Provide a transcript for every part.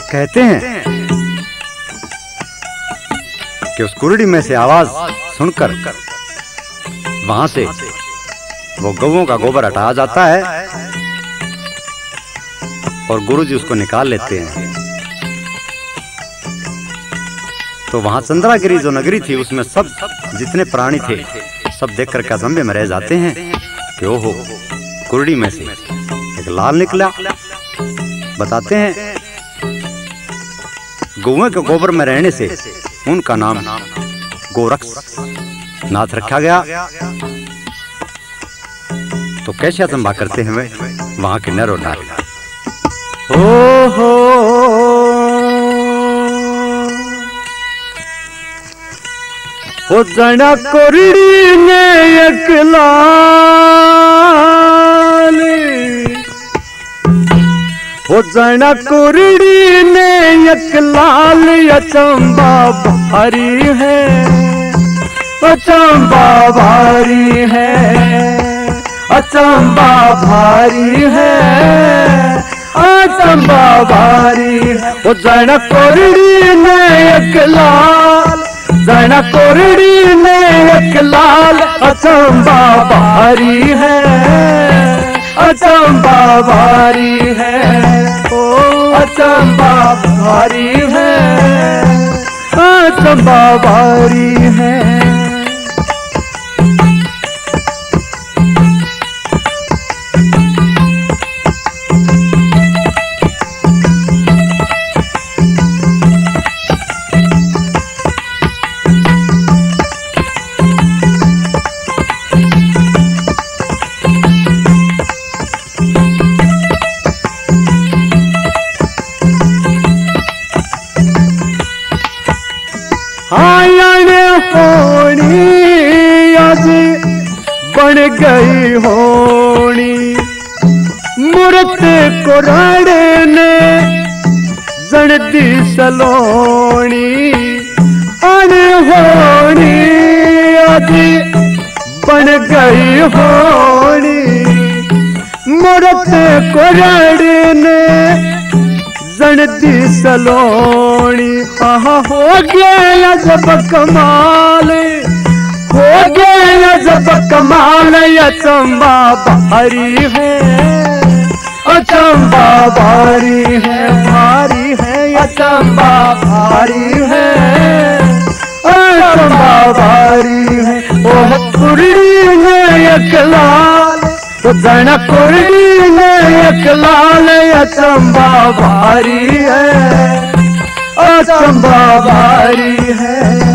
कहते हैं कि उस कुरड़ी में से आवाज सुनकर वहां से वो गौओं का गोबर हटाया जाता है और गुरुजी उसको निकाल लेते हैं। तो वहां चंद्रागिरी जो नगरी थी उसमें सब जितने प्राणी थे सब देखकर के अचंभे में रह जाते हैं कि ओहो, कुरड़ी में से एक लाल निकला। बताते हैं गौओं के गोबर में रहने से उनका नाम गोरक्ष नाथ रखा गया। तो कैसे अचंभा करते हैं वे वहां के नर और नारी। ओ जना कुरड़ी ने एक लाल, ओ जना कुरड़ी ने एक लाल अचंभा भारी है, अचंभा भारी है, अचंभा भारी है, अचंभा भारी है। ओ जना कुरड़ी ने एक लाल, जना कुरड़ी ने एक लाल अचंभा भारी है, अचंभा भारी है, ओ अचंभा भारी है, अचंभा भारी है। बन गई होनी मूरत कुराड़े ने जड़ती सलोनी, अनहोनी आज बन गई होनी मूरत कुराड़े ने जड़ती सलोनी। हो गया जब कमाल, हो गया जब कमाल, अचंभा भारी है, अचंभा भारी है, भारी है, अचंभा भारी है, अचंभा भारी है। ओह कुरड़ी ने एक लाल, तो जना कुरड़ी ने एक लाल अचंभा भारी है, अचंभा भारी है।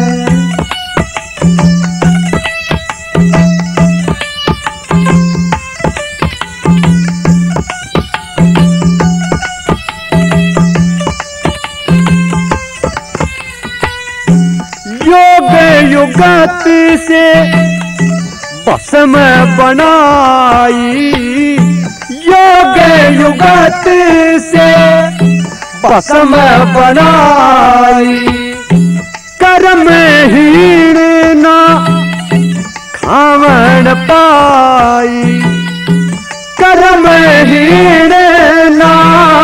युगाती से भस्म बनाई, योग युगाती से भस्म बनाई, कर्म हीन ना खावन पाई, कर्म हीन ना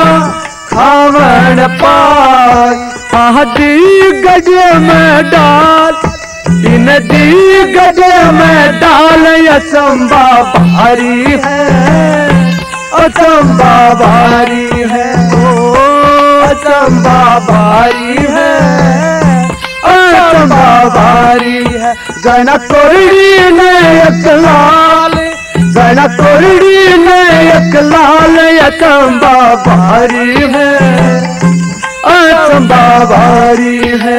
खावन पाई। दी गड्ढे में डाल, इन दी गड्ढे में डाल, अचंभा भारी है, अचंभा भारी है, ओ अचंभा भारी है, अचंभा भारी है। जना कुरड़ी ने एक लाल, जना कुरड़ी ने एक लाल अचंभा भारी है, अचंभा भारी है।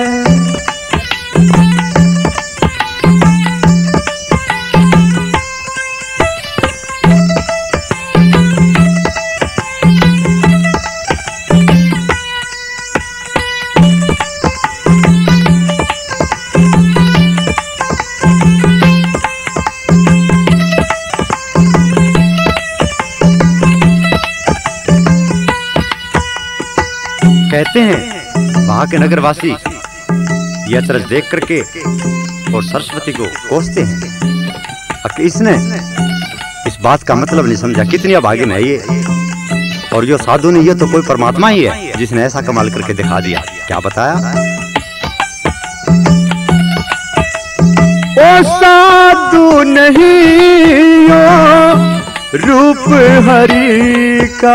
कहते हैं वहां के नगरवासी यह अचरज देख करके और सरस्वती को कोसते हैं। इसने इस बात का मतलब नहीं समझा, कितनी अभागिन है ये। और जो साधु ने, ये तो कोई परमात्मा ही है जिसने ऐसा कमाल करके दिखा दिया। क्या बताया? ओ साधु नहीं यो रूप हरि का,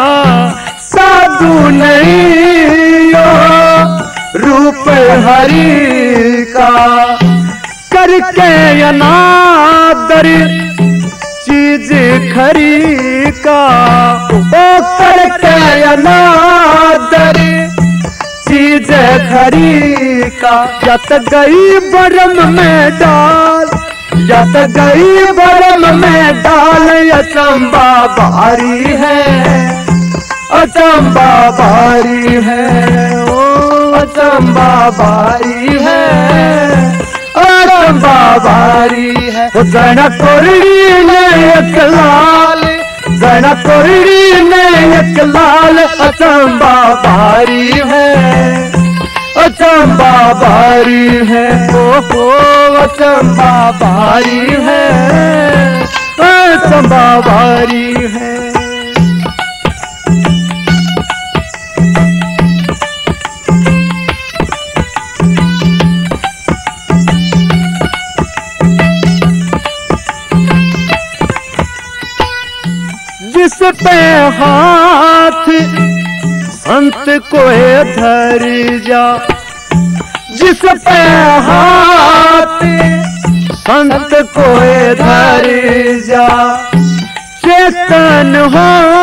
साधु नहीं यो रूप हरि का, करके अनादर चीज खरी का, ओ करके अनादर चीज खरी का, जत गई बरम में डाल, जत गई बरम में डाल, अचंबा भारी है, अचंबा भारी है, ओ अचंबा भारी है, अचंबा भारी है। गण कोरड़ी ने एक लाल, गण कोरड़ी ने एक लाल, अचंबा भारी है, अचंबा भारी है, ओ अचंबा भारी है, अचंबा भारी है। जिस पे हाथ संत कोई धर जा, जिस पे हाथ संत कोई धर जा, चेतन हो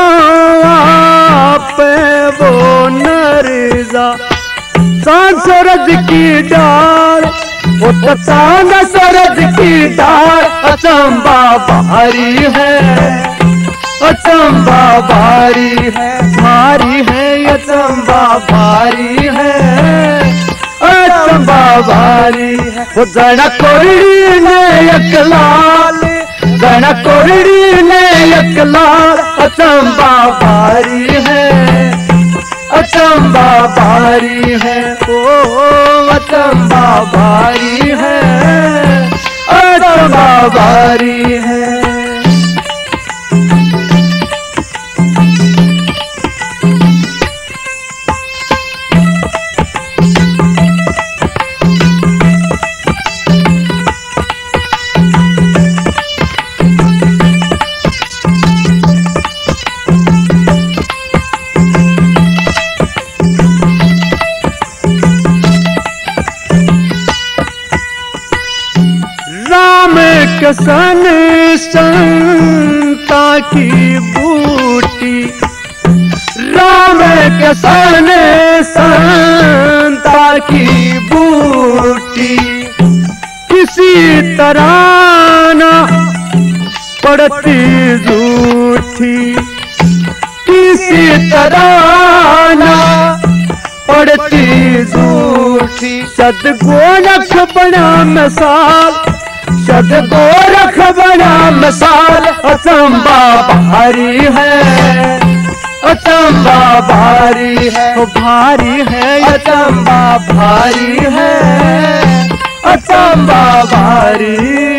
आप वो नर जा, चांद सूरज की डाल, वो तो चांद सूरज की डाल, अचंबा भारी है, अचंबा भारी है, भारी है, अचंबा भारी है, अचंबा भारी है। वो गण कोरड़ी ने एक लाल, गण कोरड़ी ने एक लाल, अचंबा भारी है, अचंबा भारी है, ओ अचंबा भारी है, अचंबा भारी है। सन संता की बूटी, राम के सन संता की बूटी, किसी तरह न पड़ती झूठी, किसी तरह न पड़ती झूठी, सदगोरख बना मिसाल, सदगोरख बना मिसाल, अचंबा भारी है, अचंबा भारी है, भारी है, अचंबा भारी है, अचंबा भारी